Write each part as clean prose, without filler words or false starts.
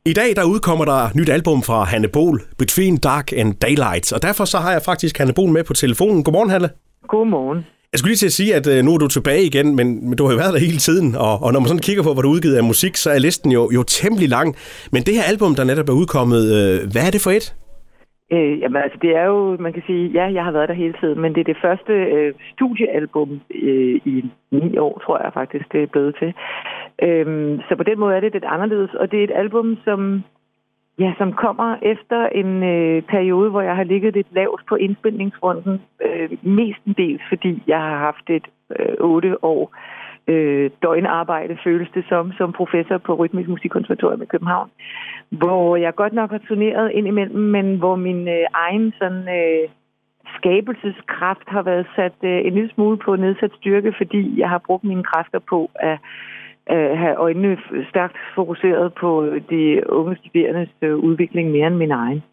I dag der udkommer der nyt album fra Hanne Bohl, Between Dark and Daylight, og derfor så har jeg faktisk Hanne Bohl med på telefonen. Godmorgen, Hanne. Godmorgen. Jeg skulle lige til at sige, at nu er du tilbage igen, men du har jo været der hele tiden, og når man sådan kigger på, hvad du har udgivet af musik, så er listen jo temmelig lang. Men det her album, der netop er udkommet, hvad er det for et? Jamen altså, det er jo, man kan sige, ja, jeg har været der hele tiden, men det er det første studiealbum i 9 år, tror jeg faktisk, det er blevet til. Så på den måde er det lidt anderledes, og det er et album, som kommer efter en periode, hvor jeg har ligget lidt lavt på indspilningsfronten. Mestendels, fordi jeg har haft et 8 år døgnarbejde, føles det som professor på Rytmisk Musikkonservatorium i København, hvor jeg godt nok har turneret indimellem, men hvor min egen sådan skabelseskraft har været sat en lille smule på nedsat styrke, fordi jeg har brugt mine kræfter på at have øjnene stærkt fokuseret på de unge studerendes udvikling mere end min egen.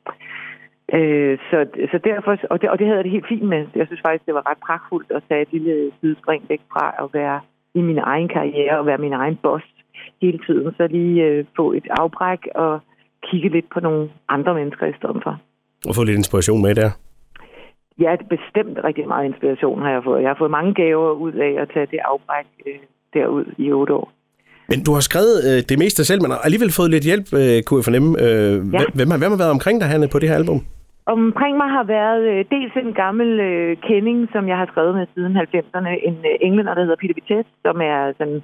Så derfor, og det havde jeg det helt fint med. Jeg synes faktisk, det var ret pragtfuldt at tage et lille sidespring væk fra at være i min egen karriere og være min egen boss hele tiden. Så lige få et afbræk og kigge lidt på nogle andre mennesker i stedet for. Og få lidt inspiration med der. Ja, bestemt rigtig meget inspiration har jeg fået. Jeg har fået mange gaver ud af at tage det afbræk derud i 8 år. Men du har skrevet det meste selv, men har alligevel fået lidt hjælp, kunne jeg fornemme. Ja. Hvem har været omkring dig, Hanne, på det her album? Omkring mig har været dels en gammel kending, som jeg har skrevet med siden 90'erne. En englænder, der hedder Peter Vitesse, som er sådan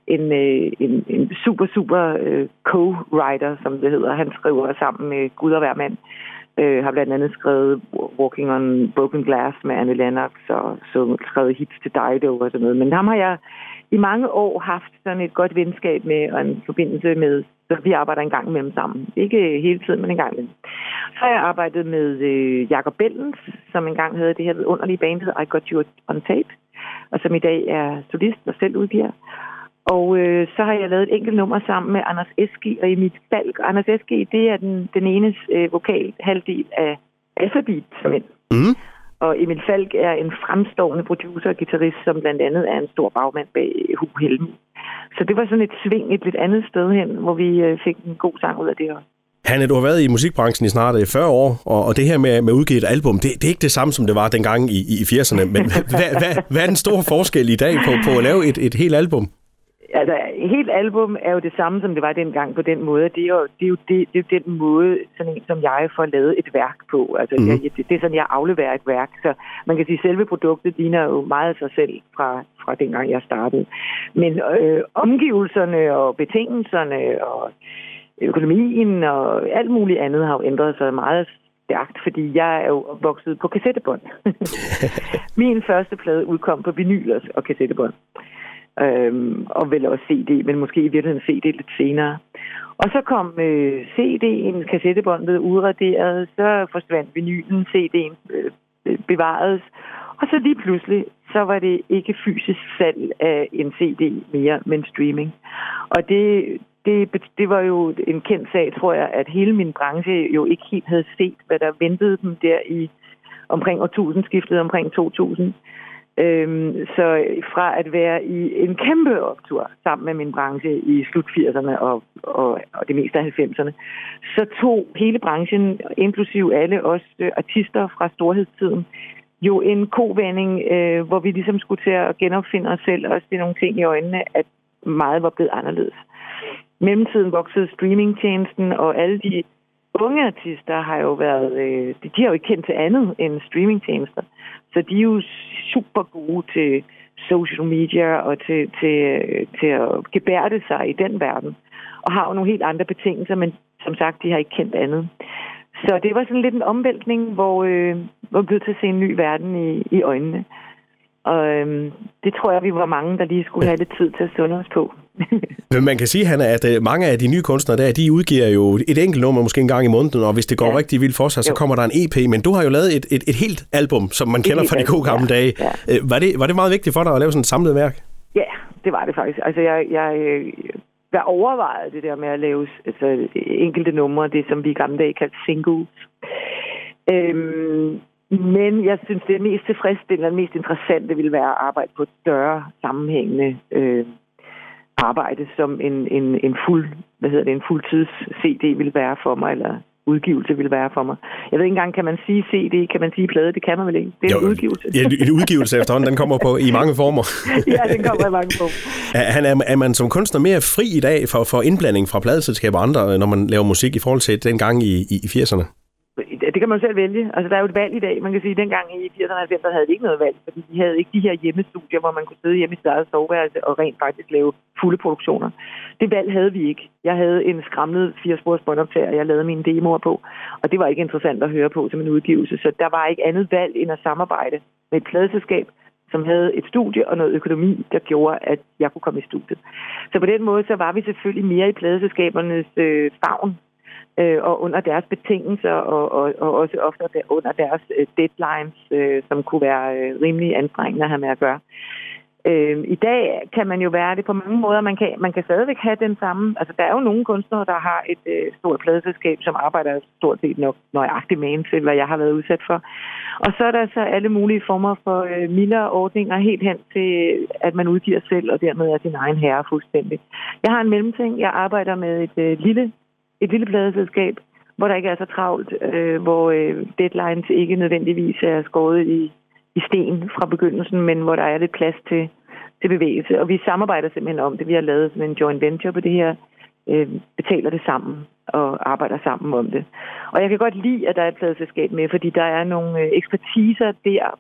en super co-writer, som det hedder. Han skriver sammen med Gud og hver mand. Har blandt andet skrevet Walking on Broken Glass med Annie Lennox, og så skrevet hits til Dido og sådan noget. Men ham har jeg i mange år haft sådan et godt venskab med, og en forbindelse med, så vi arbejder en gang imellem sammen. Ikke hele tiden, men en gang imellem. Så har jeg arbejdet med Jakob Bellens, som engang havde det her underlige band, der I Got You on Tape, og som i dag er solist og selv udgiver. Og så har jeg lavet et enkelt nummer sammen med Anders Eski og Emil Falk. Anders Eski, det er den enes vokal halvdel af Alphabet. Mm. Og Emil Falk er en fremstående producer og guitarist, som blandt andet er en stor bagmand bag Hu Helmi. Så det var sådan et sving et lidt andet sted hen, hvor vi fik en god sang ud af det også. Hanne, du har været i musikbranchen i snart 40 år, og det her med at udgive et album, det er ikke det samme, som det var dengang i 80'erne. Men hvad er den store forskel i dag på at lave et helt album? Altså, et helt album er jo det samme, som det var dengang på den måde. Det er jo den måde, sådan en som jeg får lavet et værk på. Altså, det er sådan, jeg afleverer et værk. Så man kan sige, at selve produktet ligner jo meget af sig selv fra dengang, jeg startede. Men omgivelserne og betingelserne og økonomien og alt muligt andet har jo ændret sig meget stærkt, fordi jeg er jo vokset på kassettebånd. Min første plade udkom på vinyl og kassettebånd. Og vel også CD, men måske i virkeligheden CD lidt senere. Og så kom CD'en, kassettebåndet udraderet, så forsvandt vinylen, CD'en bevaredes, og så lige pludselig, så var det ikke fysisk salg af en CD mere, men streaming. Og det var jo en kendt sag, tror jeg, at hele min branche jo ikke helt havde set, hvad der ventede dem der i omkring årtusindskiftet, omkring 2000. Så fra at være i en kæmpe optur sammen med min branche i slut 80'erne og det meste af 90'erne, så tog hele branchen, inklusive alle os artister fra storhedstiden, jo en kovending, hvor vi ligesom skulle til at genopfinde os selv og se nogle ting i øjnene, at meget var blevet anderledes. Mellemtiden voksede streamingtjenesten, og alle de unge artister har jo været, de har jo ikke kendt til andet end streamingtjenester. Så de er jo super gode til social media og til at gebærde sig i den verden. Og har jo nogle helt andre betingelser, men som sagt, de har ikke kendt andet. Så det var sådan lidt en omvæltning, hvor vi blev til at se en ny verden i øjnene. Og det tror jeg, vi var mange, der lige skulle have lidt tid til at sunde os på. Men man kan sige, Hanne, at mange af de nye kunstnere der, de udgiver jo et enkelt nummer måske en gang i måneden, og hvis det går rigtig vildt for sig, så kommer der en EP. Men du har jo lavet et helt album, som man kender fra de gode gamle dage. Ja. Var det meget vigtigt for dig at lave sådan et samlet værk? Ja, det var det faktisk. Altså, jeg overvejede det der med at lave enkelte numre, det som vi i gamle dage kaldte singles. Men jeg synes, det mest tilfredsstillende og mest interessante ville være at arbejde på et større sammenhængende arbejde, som en fuldtids CD ville være for mig, eller udgivelse ville være for mig. Jeg ved ikke engang, kan man sige CD, kan man sige plade? Det kan man vel ikke. Det er en udgivelse. Ja, en udgivelse efterhånden, den kommer i mange former. Ja, den kommer i mange former. Er man som kunstner mere fri i dag for indblanding fra pladeselskaber og andre, når man laver musik i forhold til dengang i 80'erne? Det kan man jo selv vælge. Altså, der er jo et valg i dag. Man kan sige, at dengang i 80'erne og 90'erne havde de ikke noget valg, fordi de havde ikke de her hjemmestudier, hvor man kunne sidde hjemme i sit eget soveværelse og rent faktisk lave fulde produktioner. Det valg havde vi ikke. Jeg havde en skramlet 4-spors båndoptager, og jeg lavede mine demoer på, og det var ikke interessant at høre på som en udgivelse, så der var ikke andet valg end at samarbejde med et pladeselskab, som havde et studie og noget økonomi, der gjorde, at jeg kunne komme i studiet. Så på den måde, så var vi selvfølgelig mere i pladeselskabernes favn, og under deres betingelser, og også ofte under deres deadlines, som kunne være rimelig anstrengende at have med at gøre. I dag kan man jo være det på mange måder. Man kan stadigvæk have den samme. Altså, der er jo nogle kunstnere, der har et stort pladeselskab, som arbejder stort set nøjagtigt med til, hvad jeg har været udsat for. Og så er der så alle mulige former for mildere ordninger helt hen til, at man udgiver selv, og dermed er sin egen herre fuldstændig. Jeg har en mellemting. Jeg arbejder med et lille pladeselskab, hvor der ikke er så travlt, hvor deadlines ikke nødvendigvis er skåret i sten fra begyndelsen, men hvor der er lidt plads til bevægelse. Og vi samarbejder simpelthen om det. Vi har lavet sådan en joint venture på det her, betaler det sammen og arbejder sammen om det. Og jeg kan godt lide, at der er et pladeselskab med, fordi der er nogle ekspertiser der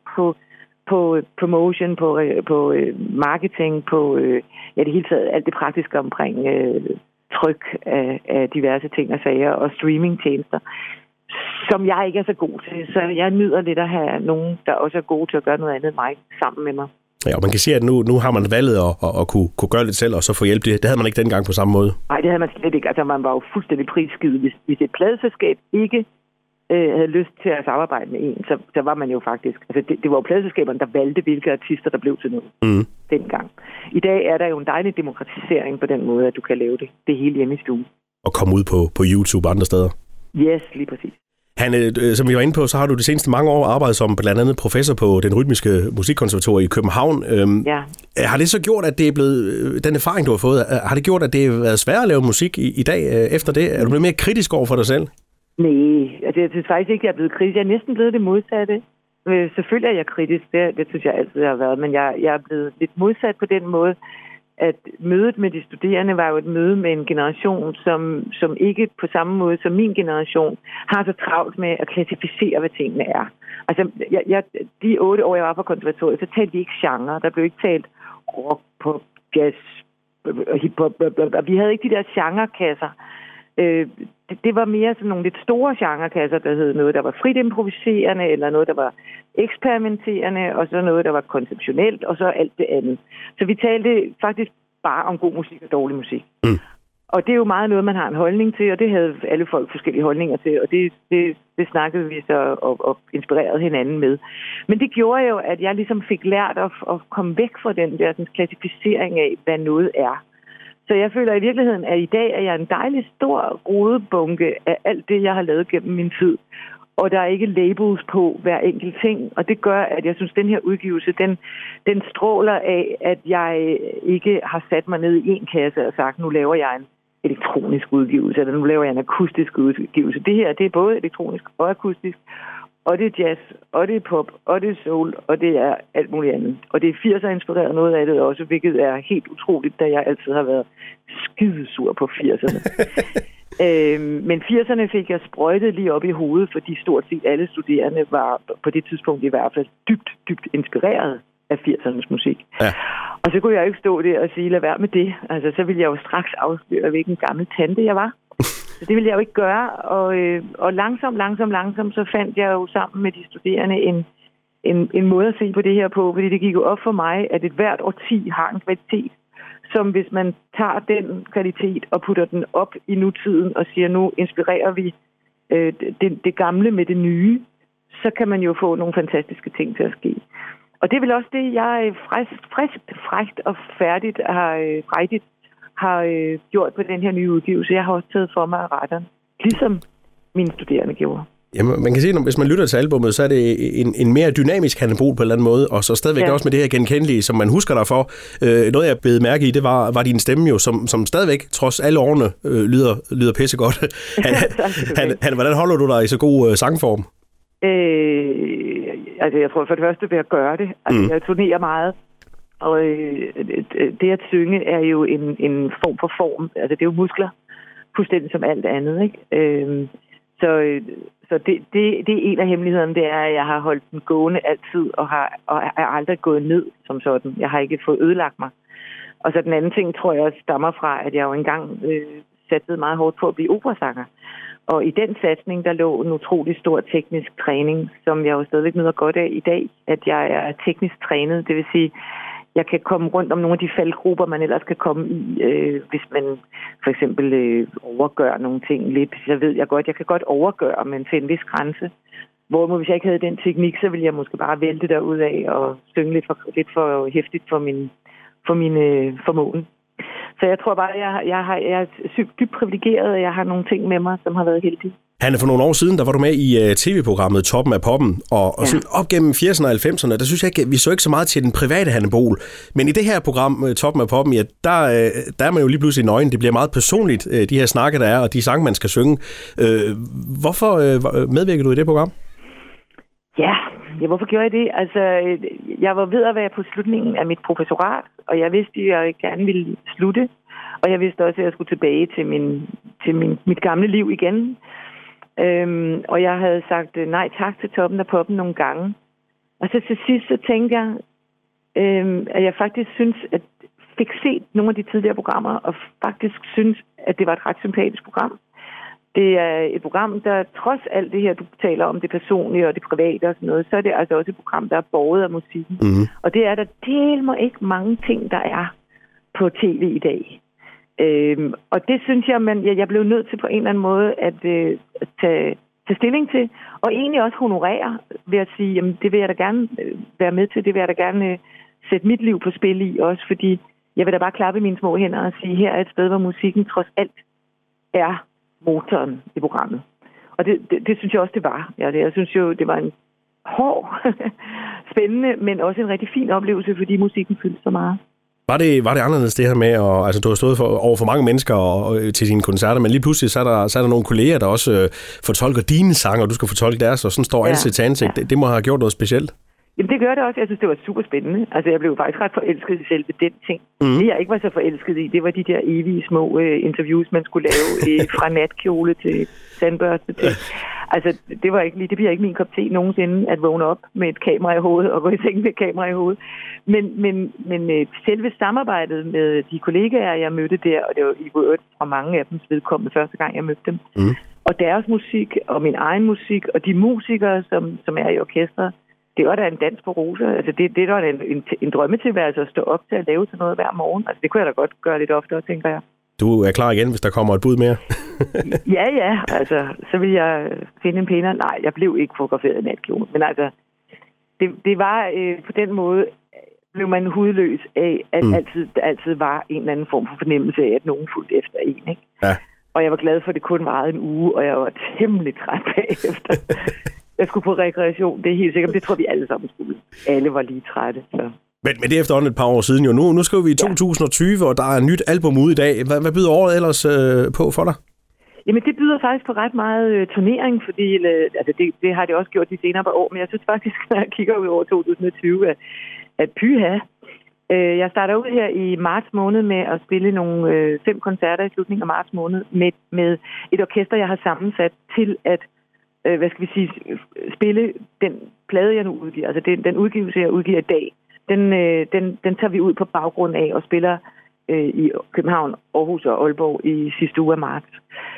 på promotion, på marketing, på det hele taget alt det praktiske omkring tryk af diverse ting og sager og streamingtjenester, som jeg ikke er så god til. Så jeg nyder lidt at have nogen, der også er gode til at gøre noget andet end mig, sammen med mig. Ja, og man kan sige, at nu har man valget at kunne gøre lidt selv, og så få hjælp. Det havde man ikke dengang på samme måde. Nej, det havde man slet ikke. Altså, man var jo fuldstændig prisgivet. Hvis et pladeselskab ikke havde lyst til at samarbejde med en, så var man jo faktisk... Altså, det var jo pladeselskaberne, der valgte, hvilke artister, der blev til noget dengang. I dag er der jo en dejlig demokratisering på den måde, at du kan lave det hele hjemme i stuen. Og komme ud på YouTube og andre steder. Yes, lige præcis. Hanne, som vi var inde på, så har du de seneste mange år arbejdet som blandt andet professor på den rytmiske musikkonservatorium i København. Ja. Har det så gjort, at det er blevet, den erfaring, du har fået, har det gjort, at det har været sværere at lave musik i dag efter det? Er du blevet mere kritisk over for dig selv? Nej, altså, jeg synes faktisk ikke, at jeg er blevet kritisk. Jeg er næsten blevet det modsatte. Selvfølgelig er jeg kritisk, det synes jeg altid har været, men jeg er blevet lidt modsat på den måde, at mødet med de studerende var jo et møde med en generation, som ikke på samme måde som min generation har så travlt med at klassificere, hvad tingene er. Altså, de 8 år, jeg var på konservatoriet, så talte vi ikke genre. Der blev ikke talt rock, pop, jazz, hiphop, blablabla. Vi havde ikke de der genrekasser. Det var mere sådan nogle lidt store genrekasser, der hed noget, der var frit improviserende, eller noget, der var eksperimenterende, og så noget, der var konceptionelt, og så alt det andet. Så vi talte faktisk bare om god musik og dårlig musik. Og det er jo meget noget, man har en holdning til, og det havde alle folk forskellige holdninger til, og det snakkede vi så og inspirerede hinanden med. Men det gjorde jo, at jeg ligesom fik lært at komme væk fra den der sådan, klassificering af, hvad noget er. Så jeg føler i virkeligheden, at i dag er jeg en dejlig stor rodebunke af alt det, jeg har lavet gennem min tid. Og der er ikke labels på hver enkelt ting. Og det gør, at jeg synes, at den her udgivelse, den stråler af, at jeg ikke har sat mig ned i en kasse og sagt, nu laver jeg en elektronisk udgivelse, eller nu laver jeg en akustisk udgivelse. Det her, det er både elektronisk og akustisk. Og det er jazz, og det er pop, og det er soul, og det er alt muligt andet. Og det er 80'er inspireret noget af det også, hvilket er helt utroligt, da jeg altid har været skidesur på 80'erne. Men 80'erne fik jeg sprøjtet lige op i hovedet, fordi stort set alle studerende var på det tidspunkt i hvert fald dybt inspireret af 80'ernes musik. Ja. Og så kunne jeg ikke stå der og sige, lad være med det. Altså, så ville jeg jo straks afsløre, hvilken gammel tante jeg var. Så det ville jeg jo ikke gøre, og langsomt, så fandt jeg jo sammen med de studerende en måde at se på det her på, fordi det gik jo op for mig, at et hvert årti har en kvalitet, som hvis man tager den kvalitet og putter den op i nutiden og siger, nu inspirerer vi det gamle med det nye, så kan man jo få nogle fantastiske ting til at ske. Og det er vel også det, jeg frækt og færdigt har gjort på den her nye udgivelse. Jeg har også taget for mig af retterne, ligesom mine studerende gjorde. Jamen, man kan sige, at hvis man lytter til albummet, så er det en mere dynamisk Hanne Bol på en eller anden måde, og så stadigvæk også med det her genkendelige, som man husker dig for. Noget, jeg blev mærke i, det var din stemme jo, som stadigvæk, trods alle årene, lyder pissegodt. Hvordan holder du dig i så god sangform? Altså, jeg tror for det første ved at gøre det. Altså, jeg turnerer meget, og det at synge er jo en form for form. Altså, det er jo muskler, fuldstændig som alt andet, ikke? Så det er en af hemmelighederne, det er, at jeg har holdt den gående altid, og er aldrig gået ned som sådan. Jeg har ikke fået ødelagt mig. Og så den anden ting, tror jeg også stammer fra, at jeg jo engang satsede meget hårdt på at blive operasanger. Og i den satsning, der lå en utrolig stor teknisk træning, som jeg jo stadigvæk nyder godt af i dag, at jeg er teknisk trænet. Det vil sige, jeg kan komme rundt om nogle af de faldgrupper, man ellers kan komme i, hvis man for eksempel overgør nogle ting lidt. Så ved jeg godt, jeg kan godt overgøre, men til en vis grænse. Hvorimod hvis jeg ikke havde den teknik, så ville jeg måske bare vælte derudad og synge lidt for hæftigt for min formåen. Så jeg tror bare, jeg er dybt privilegeret, og jeg har nogle ting med mig, som har været heldige. Hanne, for nogle år siden, der var du med i tv-programmet Toppen af Poppen, og sådan op gennem 80'erne og 90'erne, der synes jeg ikke, vi så ikke så meget til den private Hanne Bol. Men i det her program, Toppen af Poppen, ja, der er man jo lige pludselig nøgen. Det bliver meget personligt, de her snakke, der er, og de sange, man skal synge. Hvorfor medvirker du i det program? Ja, hvorfor gjorde jeg det? Altså, jeg var ved at være på slutningen af mit professorat, og jeg vidste, at jeg gerne ville slutte. Og jeg vidste også, at jeg skulle tilbage til mit gamle liv igen. Og jeg havde sagt nej tak til Toppen af Poppen nogle gange. Og så til sidst, så tænkte jeg, at jeg faktisk synes, at fik set nogle af de tidligere programmer, og faktisk synes, at det var et ret sympatisk program. Det er et program, der trods alt det her, du taler om det personlige og det private og sådan noget, så er det altså også et program, der er båret af musikken. Mm. Og det er der mig ikke mange ting, der er på tv i dag. Og det synes jeg blev nødt til på en eller anden måde at tage stilling til, og egentlig også honorere ved at sige, jamen det vil jeg da gerne være med til, det vil jeg da gerne sætte mit liv på spil i også, fordi jeg vil da bare klappe mine små hænder og sige, her er et sted, hvor musikken trods alt er motoren i programmet. Og det synes jeg også, det var. Jeg synes jo, det var en hård, spændende, men også en rigtig fin oplevelse, fordi musikken fyldte så meget. Var det anderledes det her med, altså du har stået over for mange mennesker og til dine koncerter, men lige pludselig så er der nogle kolleger, der også fortolker dine sange, og du skal fortolke deres, og sådan står ansigt til ansigt. Ja. Det må have gjort noget specielt. Jamen det gør det også. Jeg synes, det var super spændende. Altså jeg blev faktisk ret forelsket i selve den ting. Mm. Det jeg ikke var så forelsket i, det var de der evige små interviews, man skulle lave fra natkjole til sandbørste til. Altså det bliver ikke min kop te nogensinde at vågne op med et kamera i hovedet og gå i seng med et kamera i hovedet. Men selve samarbejdet med de kollegaer, jeg mødte der, og det var i øvrigt fra mange af dem vedkommende første gang, jeg mødte dem, og deres musik og min egen musik og de musikere, som er i orkestret, det var da en dans på roser. Altså det var da en drømmetilværelse at stå op til at lave til noget hver morgen. Altså det kunne jeg da godt gøre lidt oftere, tænker jeg. Du er klar igen, hvis der kommer et bud mere? ja. Altså, så vil jeg finde en pænere. Nej, jeg blev ikke fotograferet i natkjole. Men altså, det var på den måde, blev man hudløs af, at der altid var en eller anden form for fornemmelse af, at nogen fulgte efter en, ikke? Ja. Og jeg var glad for, at det kun varede en uge, og jeg var temmelig træt bagefter. Jeg skulle på rekreation, det er helt sikkert. Det tror vi alle sammen skulle. Alle var lige trætte, så... Men det er efterhånden et par år siden jo. Nu skriver vi i 2020, og der er et nyt album ude i dag. Hvad byder året ellers på for dig? Jamen, det byder faktisk på ret meget turnering, fordi altså det har det også gjort de senere par år. Men jeg synes faktisk, når jeg kigger ud over 2020, at pyha. Jeg starter ud her i marts måned med at spille nogle 5 koncerter i slutningen af marts måned med et orkester, jeg har sammensat til at spille den plade, jeg nu udgiver. Altså den udgivelse, jeg udgiver i dag. Den tager vi ud på baggrund af og spiller i København, Aarhus og Aalborg i sidste uge af marts.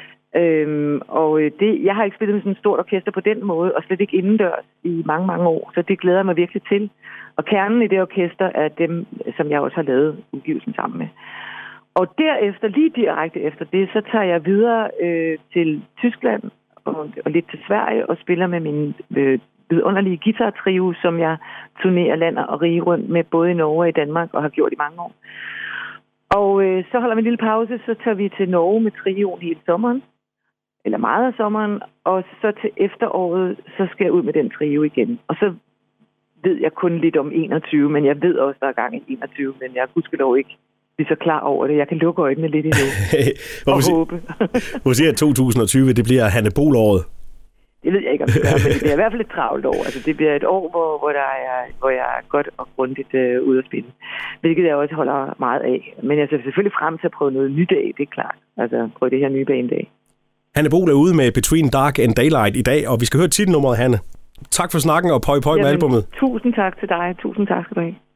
Jeg har ikke spillet med sådan et stort orkester på den måde, og slet ikke indendørs i mange, mange år, så det glæder mig virkelig til. Og kernen i det orkester er dem, som jeg også har lavet udgivelsen sammen med. Og derefter, lige direkte efter det, så tager jeg videre til Tyskland og lidt til Sverige og spiller med min vidunderlige guitar-trio, som jeg turnerer land og rige rundt med både i Norge og i Danmark og har gjort i mange år. Og så holder vi en lille pause, så tager vi til Norge med trioen hele sommeren. eller meget af sommeren, og så til efteråret, så skal jeg ud med den trio igen. Og så ved jeg kun lidt om 21, men jeg ved også, der er gang i 21, men jeg gudskelov ikke blive så klar over det. Jeg kan lukke øjnene lidt endnu og håbe. Hvor siger 2020, det bliver Hanne Bohl-året? Det ved jeg ikke, om det gør, men det bliver i hvert fald et travlt år. Altså, det bliver et år, hvor jeg er godt og grundigt ude at spille. Hvilket jeg også holder meget af. Men jeg ser selvfølgelig frem til at prøve noget nyt af, det er klart. Altså prøve det her nye banedag. Hanne Bohl er ude med Between Dark and Daylight i dag, og vi skal høre titelnummeret, Hanne. Tak for snakken, og pøj med albumet. Tusind tak til dig. Tusind tak skal du have.